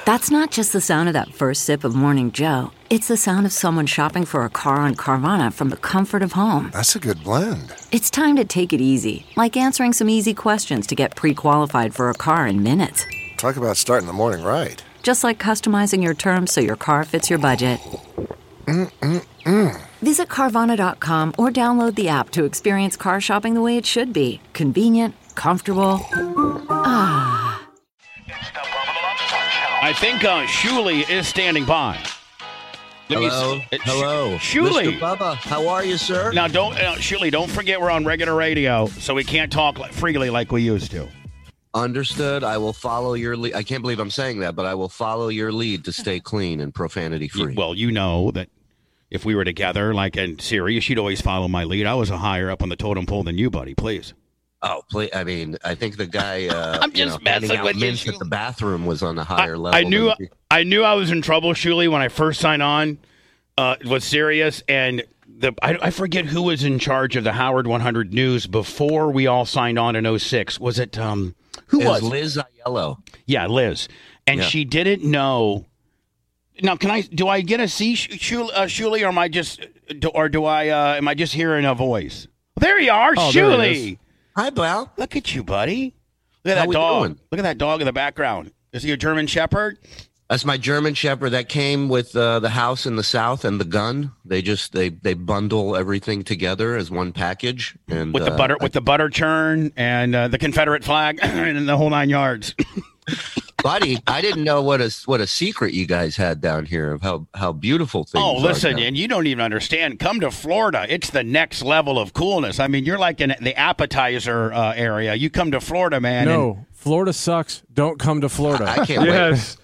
That's not just the sound of that first sip of Morning Joe. It's the sound of someone shopping for a car on Carvana from the comfort of home. That's a good blend. It's time to take it easy, like answering some easy questions to get pre-qualified for a car in minutes. Talk about starting the morning right. Just like customizing your terms so your car fits your budget. Visit Carvana.com or download the app to experience car shopping the way it should be. Convenient, comfortable. I think Shuli is standing by. Hello. Shuli. Mr. Bubba, how are you, sir? Now, Shuli, don't forget we're on regular radio, so we can't talk freely like we used to. Understood. I will follow your lead. I can't believe I'm saying that, but I will follow your lead to stay clean and profanity-free. Well, you know that if we were together, like in Sirius, you'd always follow my lead. I was a higher up on the totem pole than you, buddy. Please. Oh, please. I mean, I think the guy I'm just messing with you. At the bathroom was on a higher level. I knew I was in trouble, Shuli, when I first signed on with Sirius, and I forget who was in charge of the Howard 100 News before we all signed on in 06. Was it who was Liz Aiello? Yeah, Liz, and she didn't know. Now, do I get a C, Shuli, or am I just am I just hearing a voice? There you are, Shuli. Hi, Bal. Look at you, buddy. Look at that dog. Doing? Look at that dog in the background. Is he a German Shepherd? That's my German Shepherd that came with the house in the South and the gun. They bundle everything together as one package, and with the butter churn and the Confederate flag and the whole 9 yards. Buddy, I didn't know what a secret you guys had down here of how beautiful things are. Oh, listen, and you don't even understand. Come to Florida. It's the next level of coolness. I mean, you're like in the appetizer area. You come to Florida, man. No, Florida sucks. Don't come to Florida. I can't wait.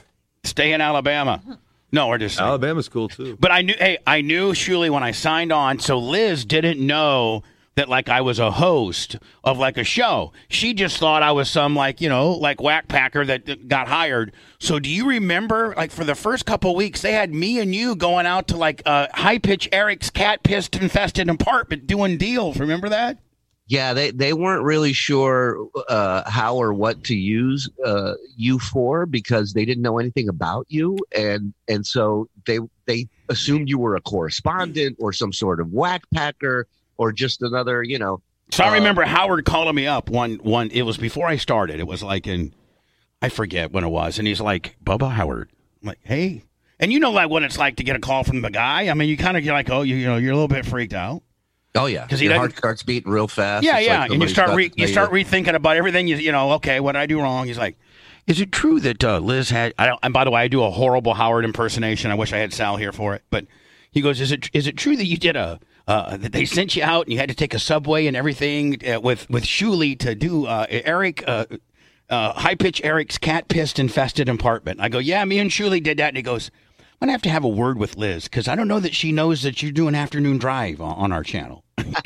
Stay in Alabama. No, we're just saying. Alabama's cool, too. But I knew, Shuli, when I signed on, so Liz didn't know that, like, I was a host of, like, a show. She just thought I was some, like, whack packer that got hired. So do you remember, like, for the first couple of weeks, they had me and you going out to, like, high-pitch Eric's cat-pissed-infested apartment doing deals. Remember that? Yeah, they weren't really sure how or what to use you for because they didn't know anything about you, and so they assumed you were a correspondent or some sort of whack packer or just another, So I remember Howard calling me up one. It was before I started. It was like I forget when it was, and he's like, "Bubba Howard." I'm like, "Hey," and like what it's like to get a call from the guy. I mean, you kind of like, oh, you're a little bit freaked out. Oh yeah, because your heart starts beating real fast. Yeah, like and you start rethinking about everything. Okay, what did I do wrong? He's like, "Is it true that Liz had?" And by the way, I do a horrible Howard impersonation. I wish I had Sal here for it. But he goes, "Is it true that you did that they sent you out and you had to take a subway and everything with Shuli to do Eric high pitch Eric's cat pissed infested apartment?" I go, "Yeah, me and Shuli did that." And he goes, "I'm gonna have to have a word with Liz because I don't know that she knows that you do an afternoon drive on our channel."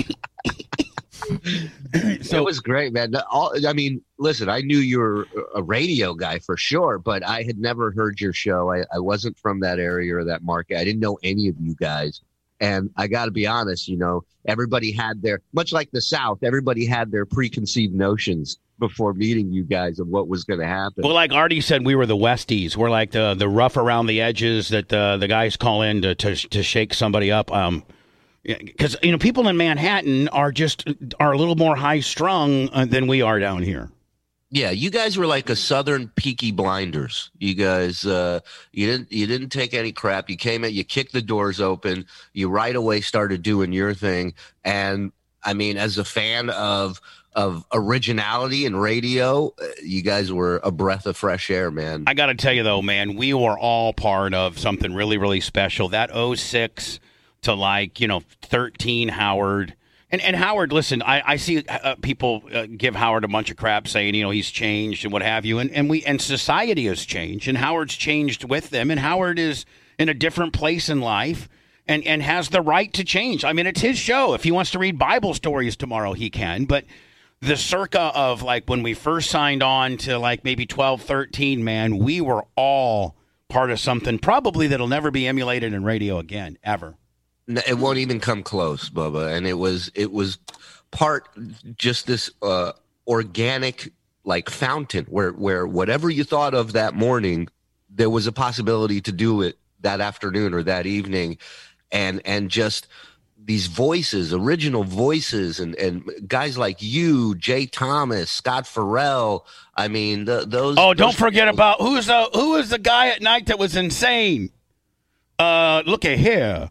So it was great, man. I mean, listen, I knew you were a radio guy for sure, but I had never heard your show. I wasn't from that area or that market. I didn't know any of you guys. And I got to be honest, everybody had much like the South, everybody had their preconceived notions before meeting you guys of what was going to happen. Well, like Artie said, we were the Westies. We're like the rough around the edges that the guys call in to shake somebody up. Because people in Manhattan are a little more high strung than we are down here. Yeah, you guys were like a Southern Peaky Blinders. You guys, you didn't take any crap. You came in, you kicked the doors open, you right away started doing your thing. And I mean, as a fan of originality and radio, you guys were a breath of fresh air, man. I got to tell you though, man, we were all part of something really, really special. That 06 to 13 Howard. And Howard, listen, I see people give Howard a bunch of crap saying, he's changed and what have you. And society has changed and Howard's changed with them. And Howard is in a different place in life and has the right to change. I mean, it's his show. If he wants to read Bible stories tomorrow, he can. But the circa of like when we first signed on to like maybe 12, 13, man, we were all part of something probably that'll never be emulated in radio again, ever. It won't even come close, Bubba. And it was part just this organic like fountain where whatever you thought of that morning there was a possibility to do it that afternoon or that evening, and just these voices, original voices, and guys like you, Jay Thomas, Scott Farrell. I mean, those. Oh, don't forget about who was the guy at night that was insane. Look at here.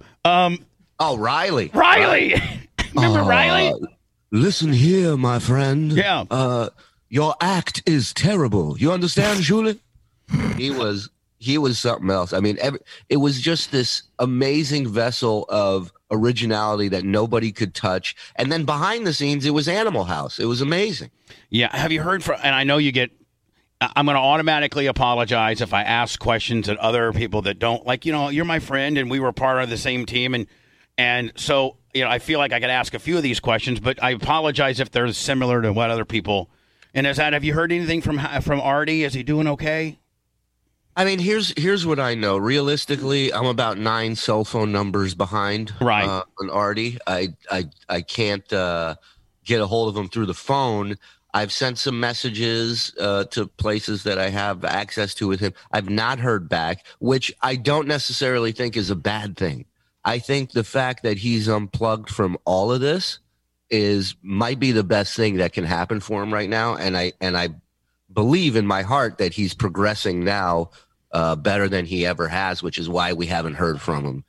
Riley. Riley. Remember Riley? Listen here, my friend. Yeah. Your act is terrible. You understand, Julie? He was something else. I mean, it was just this amazing vessel of originality that nobody could touch. And then behind the scenes, it was Animal House. It was amazing. Yeah. Have you heard from? And I know you get. I'm going to automatically apologize if I ask questions that other people that don't like. You're my friend, and we were part of the same team, and so I feel like I could ask a few of these questions, but I apologize if they're similar to what other people. And have you heard anything from Artie? Is he doing okay? I mean, here's what I know. Realistically, I'm about 9 cell phone numbers behind on Artie. I can't get a hold of him through the phone. I've sent some messages to places that I have access to with him. I've not heard back, which I don't necessarily think is a bad thing. I think the fact that he's unplugged from all of this might be the best thing that can happen for him right now. And I believe in my heart that he's progressing now better than he ever has, which is why we haven't heard from him.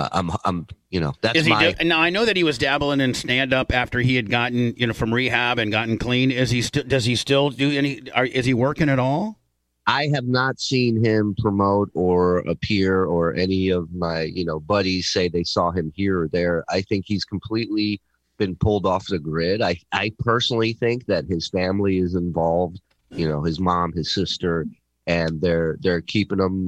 That's now I know that he was dabbling in stand up after he had gotten, from rehab and gotten clean. Does he still do is he working at all? I have not seen him promote or appear, or any of my, buddies say they saw him here or there. I think he's completely been pulled off the grid. I personally think that his family is involved, his mom, his sister, and they're keeping him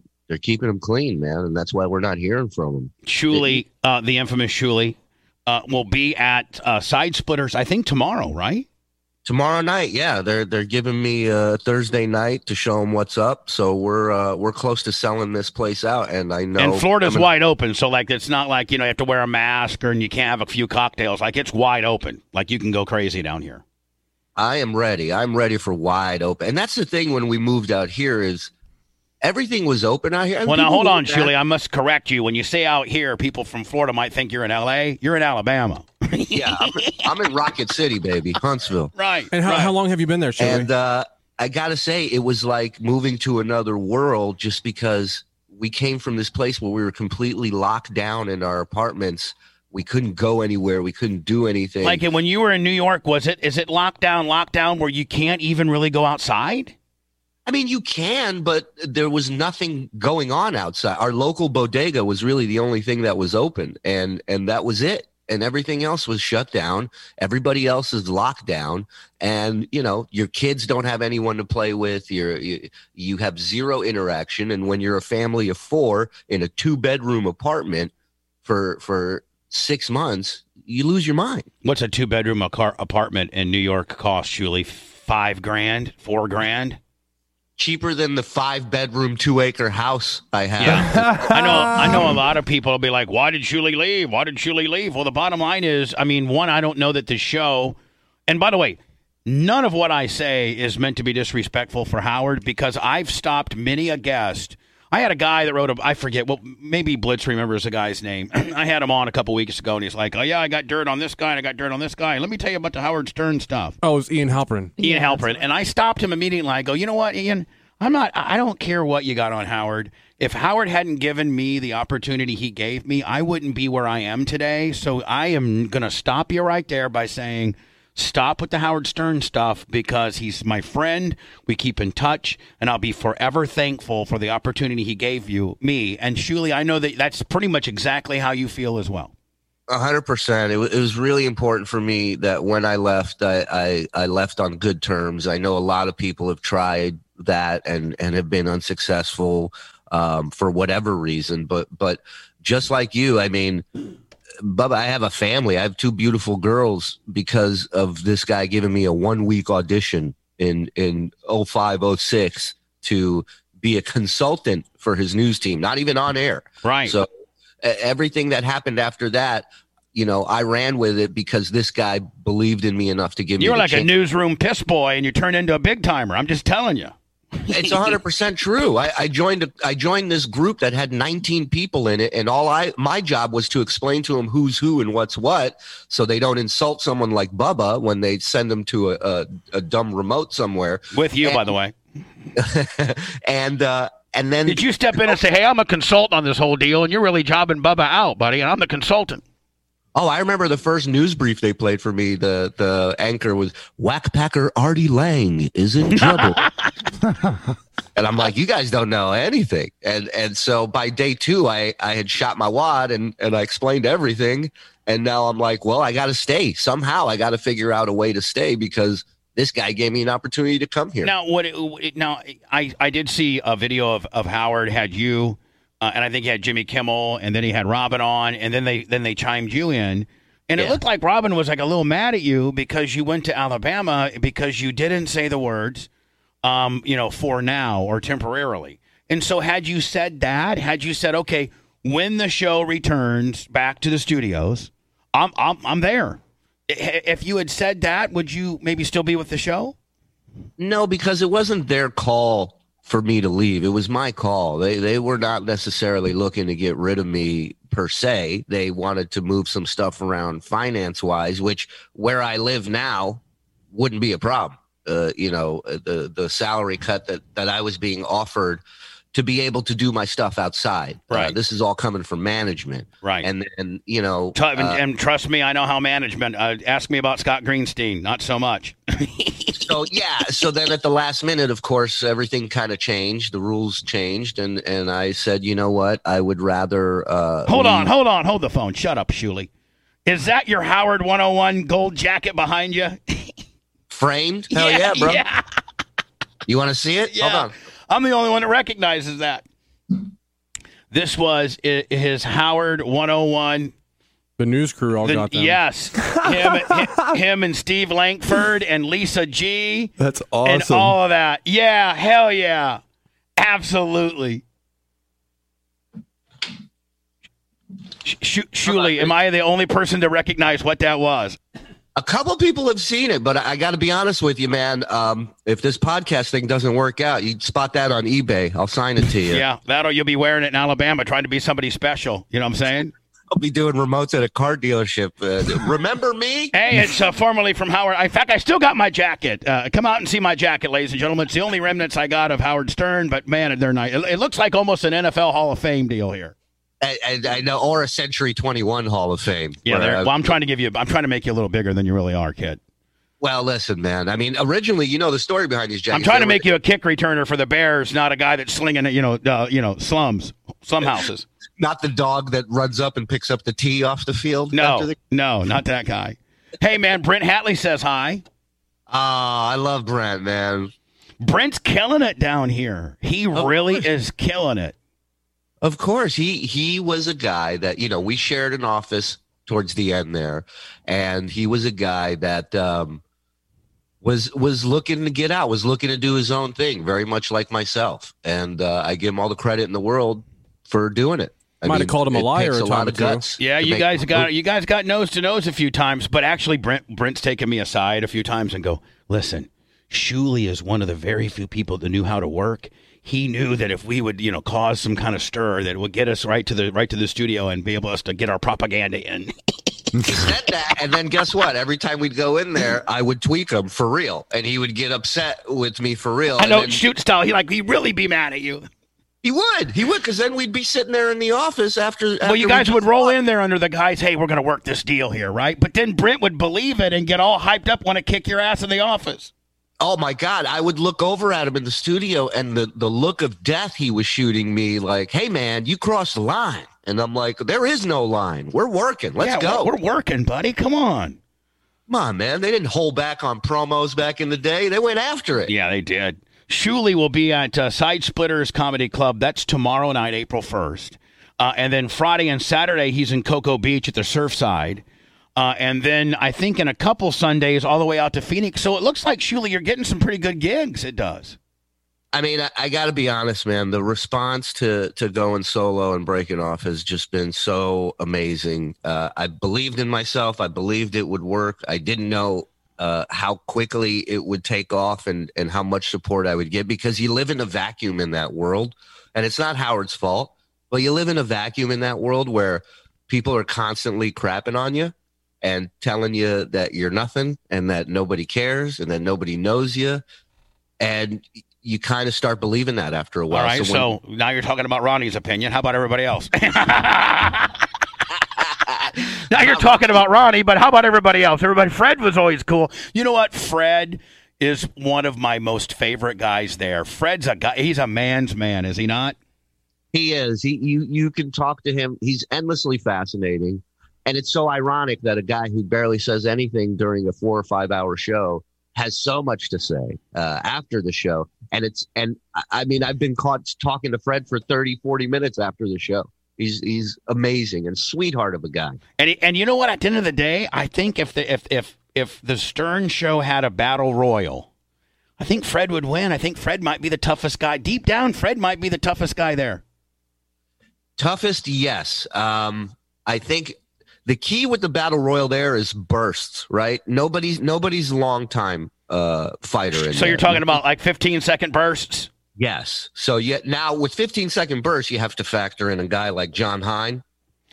clean, man, and that's why we're not hearing from him. Shuli, the infamous Shuli, will be at Side Splitters, I think tomorrow, right? Tomorrow night, yeah. They're giving me Thursday night to show them what's up. So we're close to selling this place out, and I know. And Florida's wide open, so it's not like you have to wear a mask and you can't have a few cocktails. It's wide open, you can go crazy down here. I am ready. I'm ready for wide open, and that's the thing. When we moved out here, is everything was open out here. Well, now hold on, Shuli. I must correct you. When you say out here, people from Florida might think you're in L.A. You're in Alabama. Yeah, I'm in Rocket City, baby, Huntsville. Right. And how long have you been there, Shuli? And I got to say, it was like moving to another world, just because we came from this place where we were completely locked down in our apartments. We couldn't go anywhere. We couldn't do anything. Like when you were in New York, is it lockdown where you can't even really go outside? I mean, you can, but there was nothing going on outside. Our local bodega was really the only thing that was open, and that was it. And everything else was shut down. Everybody else is locked down, and your kids don't have anyone to play with. You have zero interaction, and when you're a family of 4 in a 2-bedroom apartment for 6 months, you lose your mind. What's a 2-bedroom apartment in New York cost, Shuli? $5,000, $4,000? Cheaper than the 5-bedroom, 2-acre house I have. Yeah. I know a lot of people will be like, why did Shuli leave? Why did Shuli leave? Well, the bottom line is, one, I don't know that the show, and by the way, none of what I say is meant to be disrespectful for Howard, because I've stopped many a guest. I had a guy that wrote I forget, well, maybe Blitz remembers the guy's name. I had him on a couple weeks ago, and he's like, oh, yeah, I got dirt on this guy, and I got dirt on this guy. Let me tell you about the Howard Stern stuff. Oh, it was Ian Halperin. Ian Halperin. And I stopped him immediately. I go, you know what, Ian? I don't care what you got on Howard. If Howard hadn't given me the opportunity he gave me, I wouldn't be where I am today. So I am going to stop you right there by saying, stop with the Howard Stern stuff, because he's my friend. We keep in touch, and I'll be forever thankful for the opportunity he gave me. And Shuli, I know that that's pretty much exactly how you feel as well. 100%. It was really important for me that when I left, I left on good terms. I know a lot of people have tried that and have been unsuccessful for whatever reason. But just like you, Bubba, I have a family. I have 2 beautiful girls because of this guy giving me a 1-week audition in 05, 06 to be a consultant for his news team, not even on air. Right. So everything that happened after that, I ran with it because this guy believed in me enough to give me. You're like a newsroom piss boy, and you turned into a big timer. I'm just telling you. It's 100% true. I joined this group that had 19 people in it, and my job was to explain to them who's who and what's what, so they don't insult someone like Bubba when they send them to a dumb remote somewhere. With you, by the way. And then did you step in and say, "Hey, I'm a consultant on this whole deal, and you're really jobbing Bubba out, buddy, and I'm the consultant"? Oh, I remember the first news brief they played for me. The anchor was Whackpacker Artie Lang is in trouble. And I'm like, you guys don't know anything. And so by day 2, I had shot my wad and I explained everything. And now I'm like, well, I got to stay. Somehow I got to figure out a way to stay because this guy gave me an opportunity to come here. Now, I did see a video of Howard had you. And I think he had Jimmy Kimmel, and then he had Robin on, and then they chimed you in. And it looked like Robin was like a little mad at you because you went to Alabama because you didn't say the words, for now or temporarily. And so had you said that, okay, when the show returns back to the studios, I'm there. If you had said that, would you maybe still be with the show? No, because it wasn't their call for me to leave. It was my call. They were not necessarily looking to get rid of me per se. They wanted to move some stuff around finance wise, which where I live now wouldn't be a problem. The salary cut that I was being offered to be able to do my stuff outside. Right. This is all coming from management. Right. And then, and trust me, I know how management, ask me about Scott Greenstein. Not so much. So then at the last minute, of course, everything kind of changed. The rules changed. And I said, you know what? I would rather. Hold the phone. Shut up, Shuley. Is that your Howard 101 gold jacket behind you? Framed? Hell yeah, bro. Yeah. You want to see it? Yeah. Hold on. I'm the only one that recognizes that. This was his Howard 101. The news crew all got them. Yes. him and Steve Langford and Lisa G. That's awesome. And all of that. Yeah, hell yeah. Absolutely. Shuley, am I the only person to recognize what that was? A couple people have seen it, but I got to be honest with you, man. If this podcast thing doesn't work out, you spot that on eBay. I'll sign it to you. Yeah, you'll be wearing it in Alabama, trying to be somebody special. You know what I'm saying? I'll be doing remotes at a car dealership. Remember me? Hey, it's formerly from Howard. In fact, I still got my jacket. Come out and see my jacket, ladies and gentlemen. It's the only remnants I got of Howard Stern, but man, they're nice. It looks like almost an NFL Hall of Fame deal here. I know, or a Century 21 Hall of Fame. Yeah, I'm trying to make you a little bigger than you really are, kid. Well, listen, man. I mean, originally, the story behind these jackets. I'm trying to make you a kick returner for the Bears, not a guy that's slinging, slum houses. Not the dog that runs up and picks up the tee off the field. No, not that guy. Hey, man, Brent Hatley says hi. I love Brent, man. Brent's killing it down here. He really is killing it. Of course, he was a guy that, we shared an office towards the end there, and he was a guy that was looking to get out, was looking to do his own thing, very much like myself. And I give him all the credit in the world for doing it. Might have called him a liar a lot of guts. Yeah, you guys got nose to nose a few times, but actually Brent's taken me aside a few times and go, listen, Shuley is one of the very few people that knew how to work. He knew that if we would, cause some kind of stir, that it would get us right to the studio and be able to get our propaganda in. He said that, and then guess what? Every time we'd go in there, I would tweak him for real, and he would get upset with me for real. I know, shoot style. He'd really be mad at you. He would, because then we'd be sitting there in the office after well, you guys would roll in there under the guise, hey, we're going to work this deal here, right? But then Brent would believe it and get all hyped up, want to kick your ass in the office. Oh, my God. I would look over at him in the studio, and the look of death he was shooting me like, hey, man, you crossed the line. And I'm like, there is no line. We're working. Let's go. We're working, buddy. Come on. Come on, man. They didn't hold back on promos back in the day. They went after it. Yeah, they did. Shuley will be at Side Splitters Comedy Club. That's tomorrow night, April 1st. And then Friday and Saturday, he's in Cocoa Beach at the Surfside. And then I think in a couple Sundays all the way out to Phoenix. So it looks like, Shuley, you're getting some pretty good gigs. It does. I mean, I got to be honest, man. The response to going solo and breaking off has just been so amazing. I believed in myself. I believed it would work. I didn't know how quickly it would take off and how much support I would get, because you live in a vacuum in that world. And it's not Howard's fault, but you live in a vacuum in that world where people are constantly crapping on you and telling you that you're nothing and that nobody cares and that nobody knows you. And you kind of start believing that after a while. All right, so now you're talking about Ronnie's opinion. How about everybody else? Now you're talking about Ronnie, but how about everybody else? Fred was always cool. You know what? Fred is one of my most favorite guys there. Fred's a guy. He's a man's man, is he not? He is. You can talk to him. He's endlessly fascinating. And it's so ironic that a guy who barely says anything during a 4 or 5 hour show has so much to say after the show. And I mean, I've been caught talking to Fred for 30, 40 minutes after the show. He's amazing and sweetheart of a guy. And you know what? At the end of the day, I think if the Stern Show had a battle royal, I think Fred would win. I think Fred might be the toughest guy. Deep down, Fred might be the toughest guy there. Toughest, yes. I think the key with the battle royal there is bursts, right? Nobody's long time fighter. So you're talking about like 15-second bursts? Yes. So now with 15-second bursts, you have to factor in a guy like John Hein.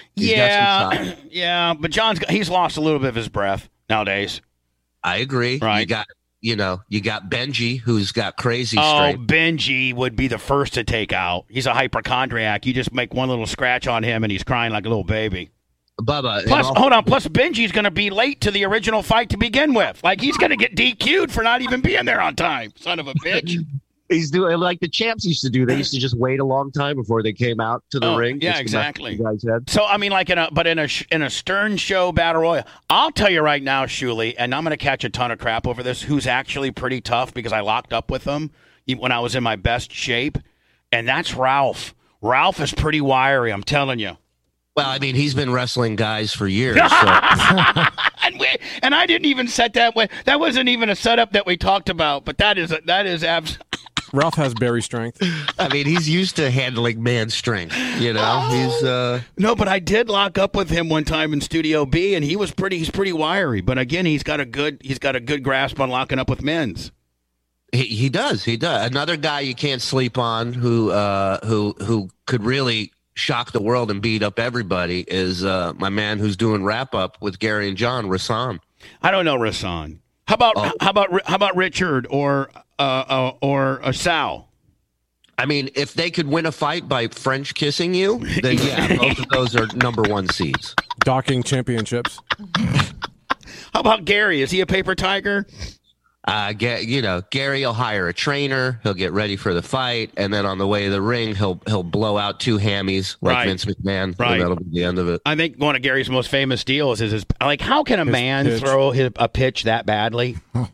Yeah, but he's lost a little bit of his breath nowadays. I agree. Right. You got Benji, who's got crazy strength. Oh, Benji would be the first to take out. He's a hypochondriac. You just make one little scratch on him, and he's crying like a little baby. Bubba. Plus Benji's going to be late to the original fight to begin with. Like, he's going to get DQ'd for not even being there on time. Son of a bitch. He's doing like the champs used to do. They used to just wait a long time before they came out to the ring. Yeah, exactly. So I mean, like in a Stern Show battle royal, I'll tell you right now, Shuli, and I'm going to catch a ton of crap over this. Who's actually pretty tough because I locked up with him when I was in my best shape, and that's Ralph. Ralph is pretty wiry. I'm telling you. Well, I mean, he's been wrestling guys for years. So. and I didn't even set that way. That wasn't even a setup that we talked about. But that is Ralph has berry strength. I mean, he's used to handling man strength. You know, he's no, but I did lock up with him one time in Studio B, and he's pretty wiry. But again, he's got a good grasp on locking up with men's. He does. Another guy you can't sleep on who could really shock the world and beat up everybody is my man who's doing wrap up with Gary and John, Rasan. I don't know Rasan. How about Richard or Sal? I mean, if they could win a fight by French kissing you, then yeah, both of those are number one seeds. Docking championships. How about Gary? Is he a paper tiger? Gary will hire a trainer. He'll get ready for the fight, and then on the way to the ring, he'll blow out two hammies like Vince McMahon. Right. And that'll be the end of it. I think one of Gary's most famous deals is like, how can a man throw a pitch that badly?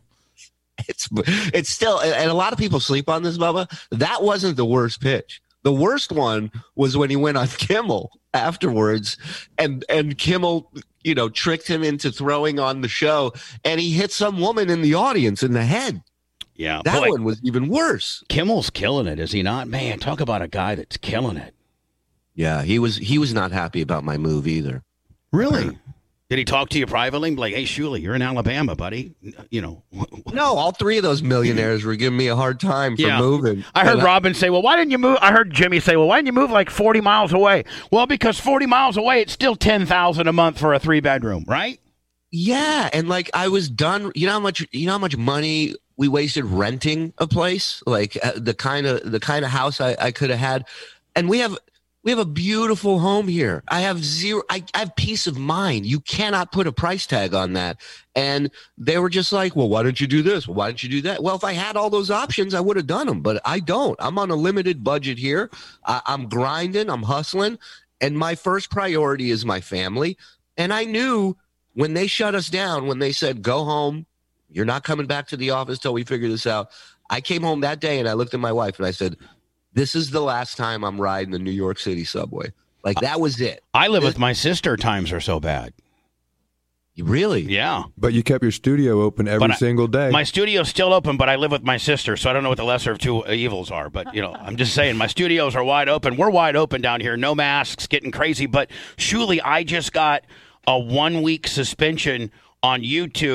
It's still, and a lot of people sleep on this, Bubba. That wasn't the worst pitch. The worst one was when he went on Kimmel afterwards, and Kimmel, tricked him into throwing on the show, and he hit some woman in the audience in the head. Yeah, that one was even worse. Kimmel's killing it, is he not? Man, talk about a guy that's killing it. Yeah, he was not happy about my move either. Really? Did he talk to you privately? Like, hey, Shuli, you're in Alabama, buddy. No, all three of those millionaires were giving me a hard time for moving. I heard Robin say, well, why didn't you move? I heard Jimmy say, well, why didn't you move like 40 miles away? Well, because 40 miles away, it's still $10,000 a month for a 3-bedroom, right? Yeah, and like I was done. You know how much money we wasted renting a place, like the kind of house I could have had, and we have a beautiful home here. I have peace of mind. You cannot put a price tag on that. And they were just like, well, why don't you do this? Well, why don't you do that? Well, if I had all those options, I would have done them, but I don't. I'm on a limited budget here. I'm grinding. I'm hustling. And my first priority is my family. And I knew when they shut us down, when they said, go home, you're not coming back to the office till we figure this out. I came home that day and I looked at my wife and I said, this is the last time I'm riding the New York City subway. Like, that was it. I live with my sister. Times are so bad. Really? Yeah. But you kept your studio open every single day. My studio's still open, but I live with my sister, so I don't know what the lesser of two evils are. But, I'm just saying, my studios are wide open. We're wide open down here. No masks, getting crazy. But, Shuli, I just got a 1-week suspension on YouTube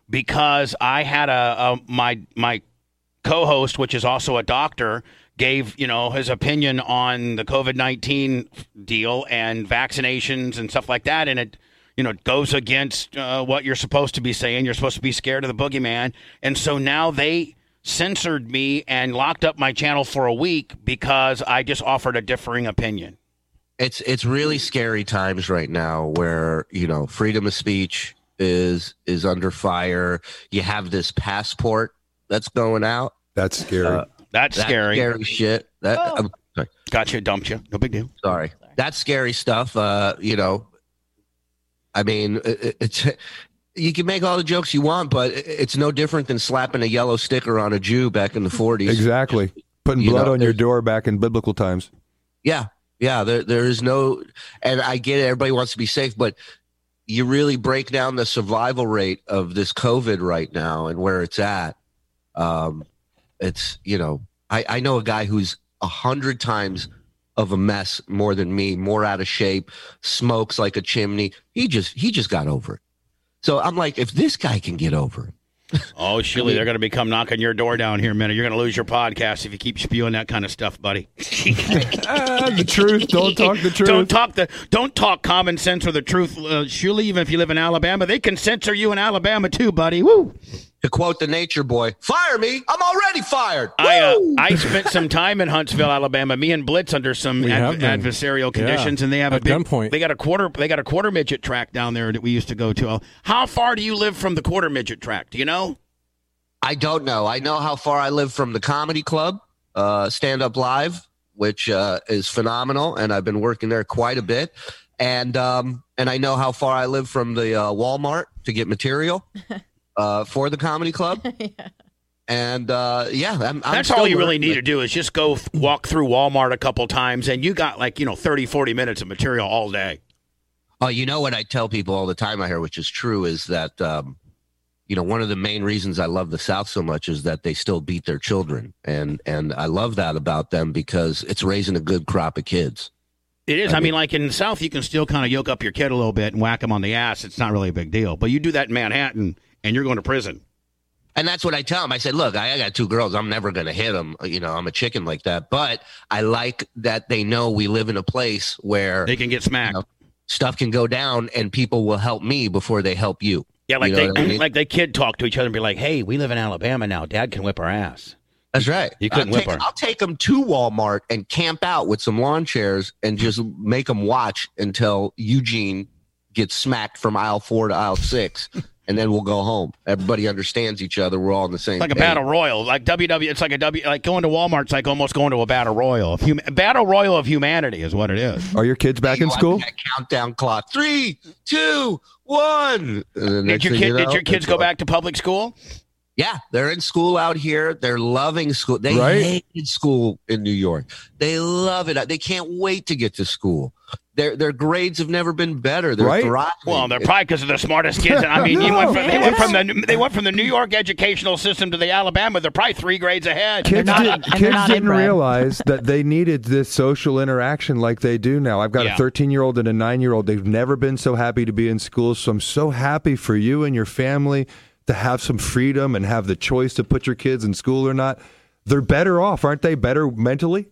because I had my co-host, which is also a doctor, gave his opinion on the COVID-19 deal and vaccinations and stuff like that, and it goes against what you're supposed to be saying. You're supposed to be scared of the boogeyman, and so now they censored me and locked up my channel for a week because I just offered a differing opinion. It's really scary times right now where freedom of speech is under fire. You have this passport that's going out. That's scary. That's scary. Scary shit. Sorry. Gotcha, dumped you. No big deal. Sorry. That's scary stuff. I mean, it's you can make all the jokes you want, but it's no different than slapping a yellow sticker on a Jew back in the 40s. Exactly. Putting blood on your door back in biblical times. Yeah. Yeah. There is no, and I get it. Everybody wants to be safe, but you really break down the survival rate of this COVID right now and where it's at. It's, I know a guy who's 100 times of a mess more than me, more out of shape, smokes like a chimney. He just got over it. So I'm like, if this guy can get over it. Oh, Shirley, they're going to come knocking your door down here in a minute. You're going to lose your podcast if you keep spewing that kind of stuff, buddy. The truth. Don't talk the truth. Don't talk common sense or the truth. Shirley, even if you live in Alabama, they can censor you in Alabama too, buddy. Woo! To quote the Nature Boy, fire me. I'm already fired. I spent some time in Huntsville, Alabama. Me and Blitz under some adversarial conditions, and they have a big gunpoint. They got a quarter midget track down there that we used to go to. How far do you live from the quarter midget track? Do you know? I don't know. I know how far I live from the comedy club, Stand Up Live, which is phenomenal, and I've been working there quite a bit. And I know how far I live from the Walmart to get material. For the comedy club. Yeah. And I'm that's all you really need to do is just go walk through Walmart a couple times and you got 30, 40 minutes of material all day. Oh, what I tell people all the time out here, which is true, is that, one of the main reasons I love the South so much is that they still beat their children. And I love that about them because it's raising a good crop of kids. It is. I mean, like in the South, you can still kind of yoke up your kid a little bit and whack him on the ass. It's not really a big deal. But you do that in Manhattan, and you're going to prison. And that's what I tell them. I said, look, I got 2 girls. I'm never going to hit them. I'm a chicken like that. But I like that they know we live in a place where they can get smacked. Stuff can go down, and people will help me before they help you. Yeah, like like they kid talk to each other and be like, hey, we live in Alabama now. Dad can whip our ass. That's right. You couldn't whip her. I'll take them to Walmart and camp out with some lawn chairs and just make them watch until Eugene gets smacked from aisle 4 to aisle 6. And then we'll go home. Everybody understands each other. We're all in the same. Like a battle royal, like WW. It's like like going to Walmart's like almost going to a battle royal. Battle royal of humanity is what it is. Are your kids back in school? Countdown clock. 3, 2, 1. Did your kids go back to public school? Yeah, they're in school out here. They're loving school. They hated school in New York. They love it. They can't wait to get to school. Their grades have never been better. They're thriving. Well, they're probably because of the smartest kids. I mean, they went from the New York educational system to the Alabama. They're probably 3 grades ahead. Kids didn't realize that they needed this social interaction like they do now. I've got a 13-year-old and a 9-year-old. They've never been so happy to be in school. So I'm so happy for you and your family to have some freedom and have the choice to put your kids in school or not. They're better off, aren't they? Better mentally?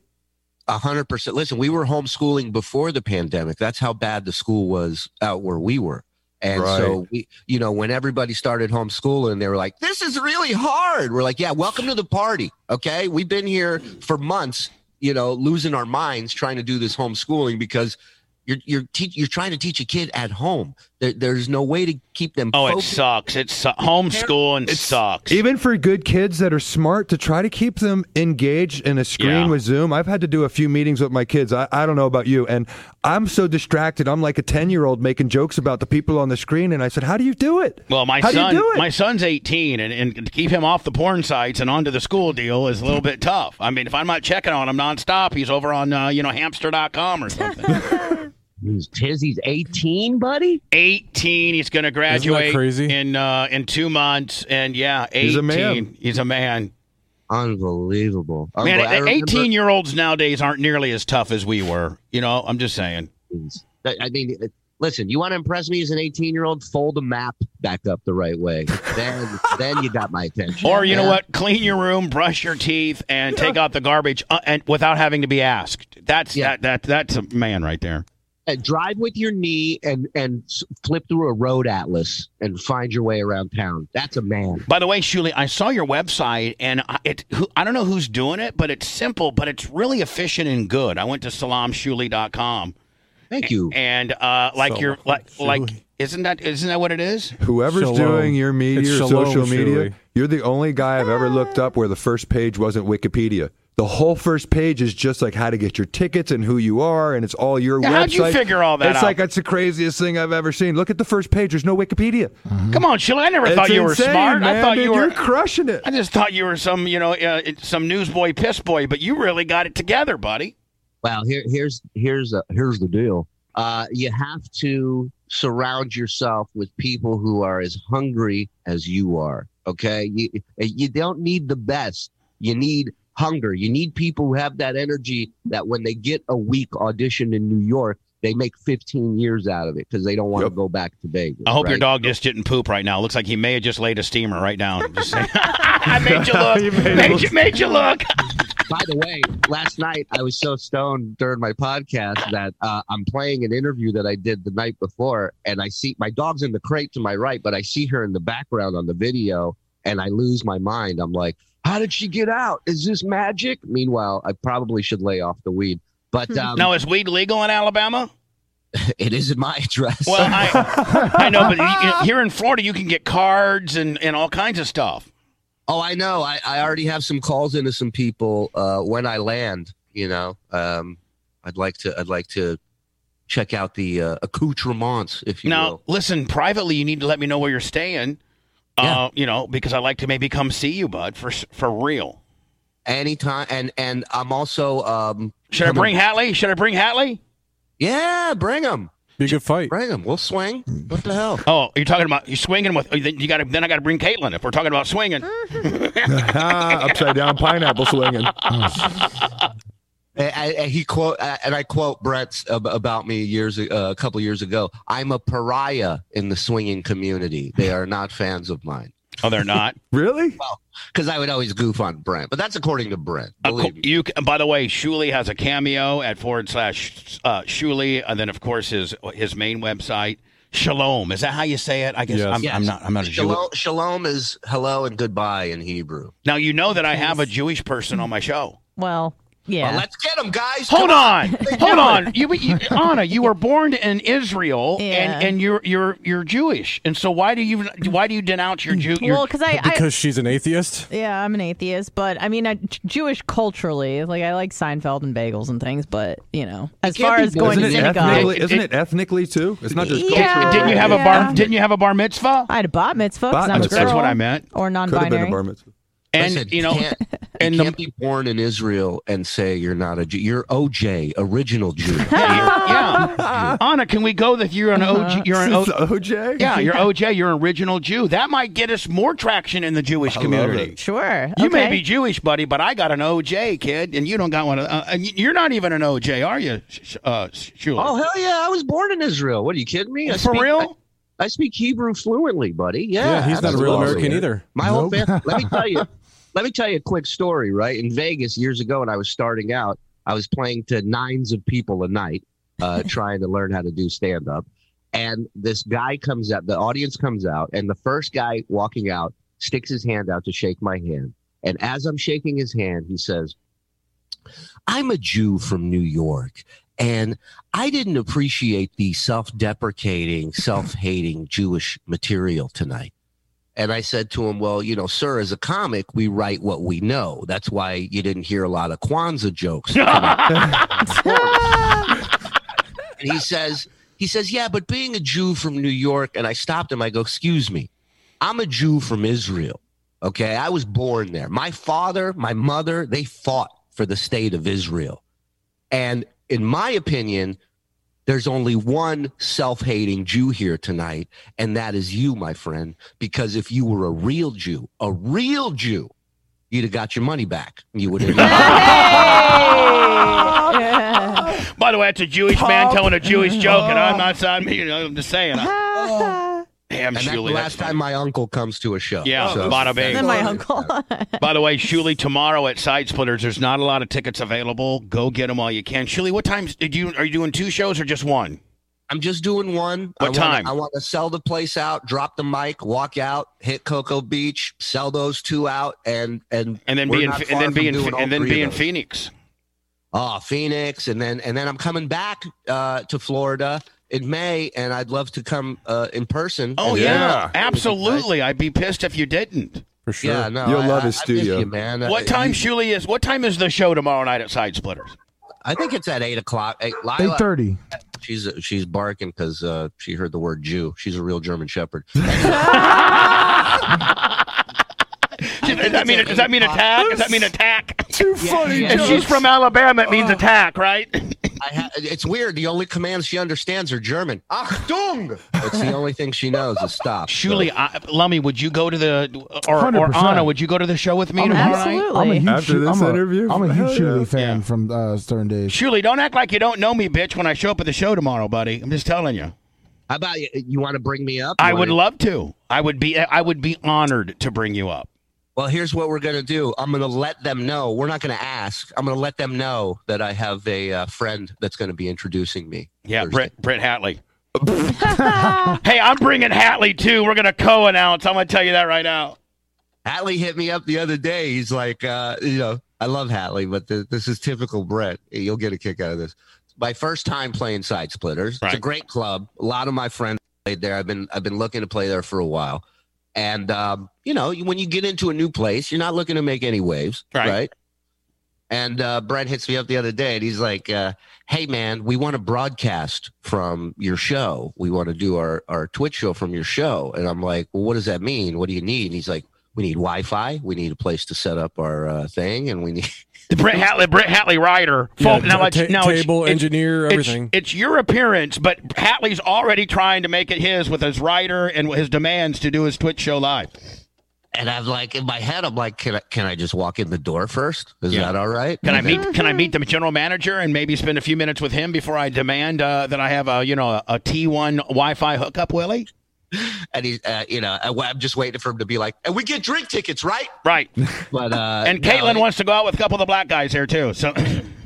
100%. Listen, we were homeschooling before the pandemic. That's how bad the school was out where we were. And so, when everybody started homeschooling, they were like, this is really hard. We're like, yeah, welcome to the party. Okay. We've been here for months, losing our minds trying to do this homeschooling because you're trying to teach a kid at home. There's no way to keep them focused. It sucks. Homeschooling sucks. Even for good kids that are smart, to try to keep them engaged in a screen with Zoom. I've had to do a few meetings with my kids. I don't know about you. And I'm so distracted. I'm like a 10-year-old making jokes about the people on the screen. And I said, how do you do it? Well, my son's 18, and to keep him off the porn sites and onto the school deal is a little bit tough. I mean, if I'm not checking on him nonstop, he's over on, hamster.com or something. He's 18, buddy. 18. He's going to graduate in 2 months, and 18. He's a man. Unbelievable. Man, 18-year-olds nowadays aren't nearly as tough as we were. I'm just saying. I mean, Listen, you want to impress me as an 18-year-old? Fold a map back up the right way. Then you got my attention. Or you know what? Clean your room, brush your teeth, and take out the garbage, and without having to be asked. That's a man right there. Drive with your knee and flip through a road atlas and find your way around town. That's a man. By the way, Shuli, I saw your website, and I don't know who's doing it, but it's simple, but it's really efficient and good. I went to salamshuli.com. Thank you. And isn't that what it is? Whoever's Shalom. doing your media or Shalom, social media, Shuli. you're the only guy I've ever looked up where the first page wasn't Wikipedia. The whole first page is just like how to get your tickets and who you are, and it's all your website. How'd you figure all that out? It's the craziest thing I've ever seen. Look at the first page. There's no Wikipedia. Come on, Shuli. I never thought you were insane, smart. Man, I thought you were. You're crushing it. I just thought you were some newsboy, piss boy, but you really got it together, buddy. Well, here's the deal. You have to surround yourself with people who are as hungry as you are. Okay, you don't need the best. You need hunger. You need people who have that energy that when they get a week audition in New York, they make 15 years out of it because they don't want to go back to Vegas. I hope your dog just didn't poop right now. Looks like he may have just laid a steamer right down. Just saying. I made you look. Made you look. By the way, last night I was so stoned during my podcast that I'm playing an interview that I did the night before, and I see my dog's in the crate to my right, but I see her in the background on the video, and I lose my mind. I'm like, how did she get out? Is this magic? Meanwhile, I probably should lay off the weed. But now, is weed legal in Alabama? It is in my address. Well, I know, but here in Florida, you can get cards and all kinds of stuff. Oh, I know. I already have some calls into some people when I land. You know, I'd like to check out the accoutrements, if you will. Now, listen, privately, you need to let me know where you're staying. Yeah. Because I'd like to maybe come see you, bud, for real. Anytime. And I'm also Should I bring Hatley? Yeah, bring him. Be a good fight. Bring him. We'll swing. What the hell? Oh, you're talking about you swinging with you got to. Then I got to bring Caitlin if we're talking about swinging. Upside down pineapple swinging. I quote Brett about me a couple years ago. I'm a pariah in the swinging community. They are not fans of mine. Oh, they're not? Really? Well, because I would always goof on Brent, but that's according to Brent. You. By the way, Shuli has a cameo at / Shuli, and then of course his main website. Shalom. Is that how you say it? I guess yes. I'm not a Jew. Shalom is hello and goodbye in Hebrew. Now you know that I have a Jewish person on my show. Well, yeah. Well, let's get him, guys. Hold on. You, Anna, you were born in Israel, and you're Jewish, and so why do you denounce your Jew? Well, because she's an atheist. Yeah, I'm an atheist, but I mean, Jewish culturally, like I like Seinfeld and bagels and things, but as far as going to synagogue, isn't it ethnically too? It's not just yeah, culturally. Didn't you have a bar mitzvah? I had a bat mitzvah because I'm a girl. That's what I meant. Or non-binary. Could have been a bar mitzvah. And listen, you can't be born in Israel and say you're not a Jew. You're OJ, original Jew. Yeah. Anna, can we go that you're an OJ? You're an OJ? Yeah, you're OJ. You're an original Jew. That might get us more traction in the Jewish community. Sure. You may be Jewish, buddy, but I got an OJ, kid, and you don't got one. And you're not even an OJ, are you, Shuli? Oh, hell yeah. I was born in Israel. What, are you kidding me? For real? I speak Hebrew fluently, buddy. Yeah, he's not a real American either. My whole family. Let me tell you a quick story, right? In Vegas years ago when I was starting out, I was playing to nines of people a night, trying to learn how to do stand-up. And this guy comes out, the audience comes out, and the first guy walking out sticks his hand out to shake my hand. And as I'm shaking his hand, he says, I'm a Jew from New York, and I didn't appreciate the self-deprecating, self-hating Jewish material tonight. And I said to him, well, sir, as a comic, we write what we know. That's why you didn't hear a lot of Kwanzaa jokes. And he says, yeah, but being a Jew from New York, and I stopped him. I go, excuse me, I'm a Jew from Israel. Okay, I was born there. My father, my mother, they fought for the state of Israel. And in my opinion, there's only one self-hating Jew here tonight, and that is you, my friend, because if you were a real Jew, you'd have got your money back. You would have. By the way, it's a Jewish man telling a Jewish joke, and I'm not I'm just saying. Damn, and Shuli. That's the last time my uncle comes to a show. Yeah, bada bing. And then my uncle. By the way, Shuli, tomorrow at Side Splitters, there's not a lot of tickets available. Go get them while you can. Shuli, what times are you doing 2 shows or just 1? I'm just doing 1. What time? I want to sell the place out, drop the mic, walk out, hit Cocoa Beach, sell those 2 out, and then be in Phoenix. Oh, Phoenix, and then I'm coming back to Florida in May, and I'd love to come in person. Oh yeah, absolutely. I'd be pissed if you didn't. For sure. Yeah, no, You'll love his studio, miss you, man. What time, Shuli, is? What time is the show tomorrow night at Side Splitters? I think it's at 8:00. 8:30. She's barking because she heard the word Jew. She's a real German Shepherd. Does that mean attack? Too funny. If she's from Alabama, it means attack, right? It's weird. The only commands she understands are German. Achtung! That's the only thing she knows is stop. Shuli, Lummy, would you go to or Anna, would you go to the show with me tomorrow night? Absolutely. After this interview? I'm a huge Hell yeah. Shuli fan from Stern Days. Shuli, don't act like you don't know me, bitch, when I show up at the show tomorrow, buddy. I'm just telling you. How about you want to bring me up? I would love to. I would be honored to bring you up. Well, here's what we're going to do. I'm going to let them know. We're not going to ask. I'm going to let them know that I have a friend that's going to be introducing me. Yeah, Britt Hatley. Hey, I'm bringing Hatley, too. We're going to co-announce. I'm going to tell you that right now. Hatley hit me up the other day. He's like, I love Hatley, but this is typical Brett. You'll get a kick out of this. My first time playing Side Splitters. Right. It's a great club. A lot of my friends played there. I've been looking to play there for a while. And, when you get into a new place, you're not looking to make any waves, right? And Brett hits me up the other day, and he's like, hey, man, we want to broadcast from your show. We want to do our Twitch show from your show. And I'm like, well, what does that mean? What do you need? And he's like, we need Wi-Fi. We need a place to set up our thing, and we need... The Britt Hatley writer. Table, engineer, everything. It's your appearance, but Hatley's already trying to make it his with his writer and his demands to do his Twitch show live. And I'm like, in my head, I'm like, can I just walk in the door first? Is that all right? Can I meet the general manager and maybe spend a few minutes with him before I demand that I have a T1 Wi-Fi hookup, Willie? And he's, I'm just waiting for him to be like, and we get drink tickets, right? Right. But and Caitlin wants to go out with a couple of the black guys here too. So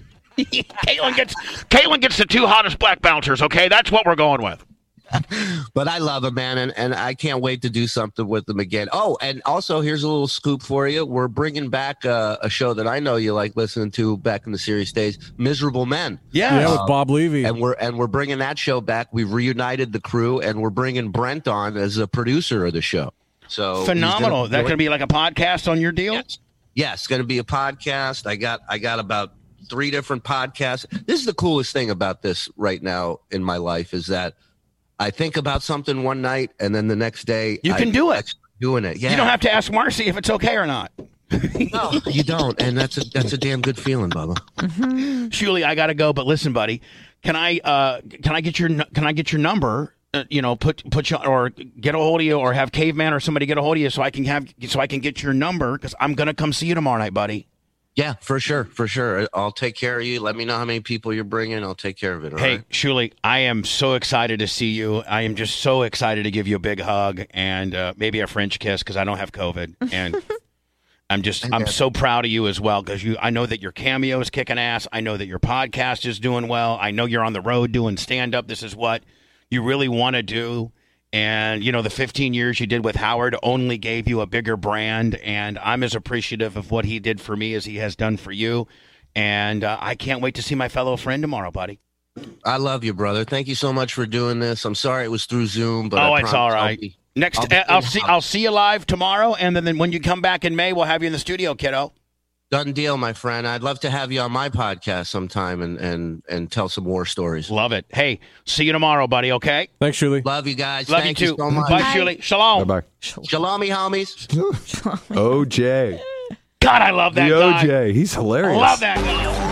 Caitlin gets the 2 hottest black bouncers. Okay, that's what we're going with. But I love him, man, and I can't wait to do something with him again. Oh, and also here's a little scoop for you. We're bringing back a show that I know you like listening to back in the series days, Miserable Men. Yeah, with Bob Levy. And we're bringing that show back. We've reunited the crew, and we're bringing Brent on as a producer of the show. So phenomenal. That's going to be like a podcast on your deal? Yes, it's going to be a podcast. I got about 3 different podcasts. This is the coolest thing about this right now in my life is that I think about something one night, and then the next day you can do it. Doing it, yeah. You don't have to ask Marcy if it's okay or not. No, you don't, and that's a damn good feeling, Bubba. Mm-hmm. Shuli, I gotta go, but listen, buddy, can I get your number? Put you or get a hold of you, or have Caveman or somebody get a hold of you so I can get your number because I'm gonna come see you tomorrow night, buddy. Yeah, for sure. I'll take care of you. Let me know how many people you're bringing. I'll take care of it. Hey, right? Shuli, I am so excited to see you. I am just so excited to give you a big hug and maybe a French kiss because I don't have COVID. And I'm so proud of you as well because I know that your cameo is kicking ass. I know that your podcast is doing well. I know you're on the road doing stand-up. This is what you really want to do. And, the 15 years you did with Howard only gave you a bigger brand. And I'm as appreciative of what he did for me as he has done for you. And I can't wait to see my fellow friend tomorrow, buddy. I love you, brother. Thank you so much for doing this. I'm sorry it was through Zoom, but it's all right. I'll see you live tomorrow. And then when you come back in May, we'll have you in the studio, kiddo. Done deal, my friend. I'd love to have you on my podcast sometime and tell some war stories. Love it. Hey, see you tomorrow, buddy, okay? Thanks, Shuli. Love you guys. Love Thank you too. So much. Bye, Shuli. Shalom. Bye-bye. Shalom, homies. OJ. God, I love that the guy. OJ. He's hilarious. I love that guy.